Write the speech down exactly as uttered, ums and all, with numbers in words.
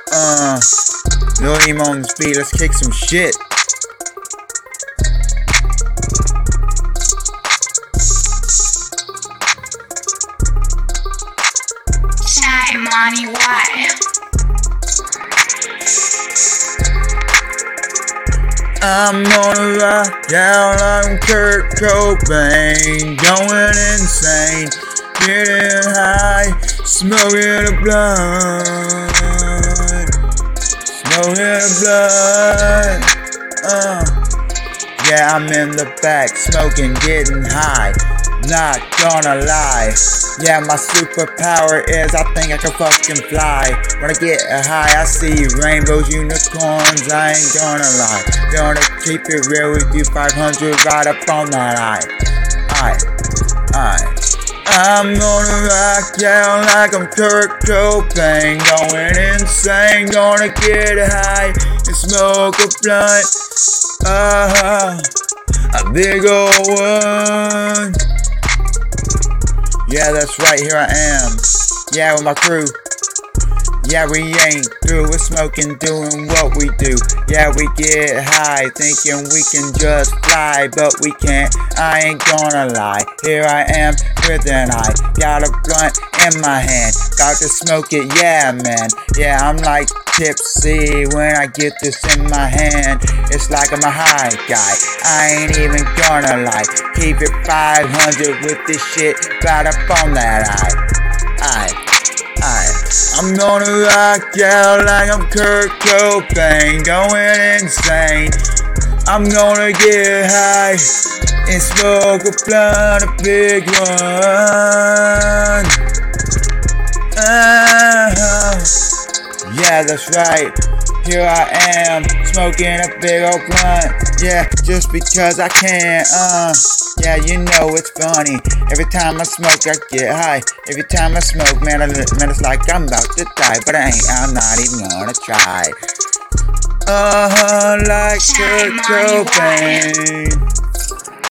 Uh, Lil Emo on the beat, let's kick some shit. Shine Money White. I'm gonna rock down like Kurt Cobain, going insane, getting high, smoking a blunt, smoking a blunt. Uh, yeah, I'm in the back, smoking, getting high. Not gonna lie, yeah, my superpower is I think I can fucking fly. When I get high, I see rainbows, unicorns, I ain't gonna lie. Gonna keep it real with you, five hundred right up on that eye. Eye, eye. I'm gonna rock down like I'm Kurt Cobain, going insane, gonna get high and smoke a blunt. Uh, a big old one. Yeah, that's right, here I am. Yeah, with my crew. Yeah, we ain't through with smoking, doing what we do. Yeah, we get high, thinking we can just fly, but we can't, I ain't gonna lie. Here I am with an eye, got a blunt in my hand, about to smoke it, yeah man. Yeah, I'm like tipsy when I get this in my hand. It's like I'm a high guy, I ain't even gonna lie. Keep it five hundred with this shit, right up on that eye. Eye. I'm gonna rock out like I'm Kurt Cobain, going insane. I'm gonna get high and smoke a blunt, a big one. Uh, yeah, that's right. Here I am, smoking a big old blunt. Yeah, just because I can. Uh, yeah, you know it's funny. Every time I smoke, I get high. Every time I smoke, man, I, man, it's like I'm about to die, but I ain't. I'm not even gonna try. Uh huh, like Kurt Cobain.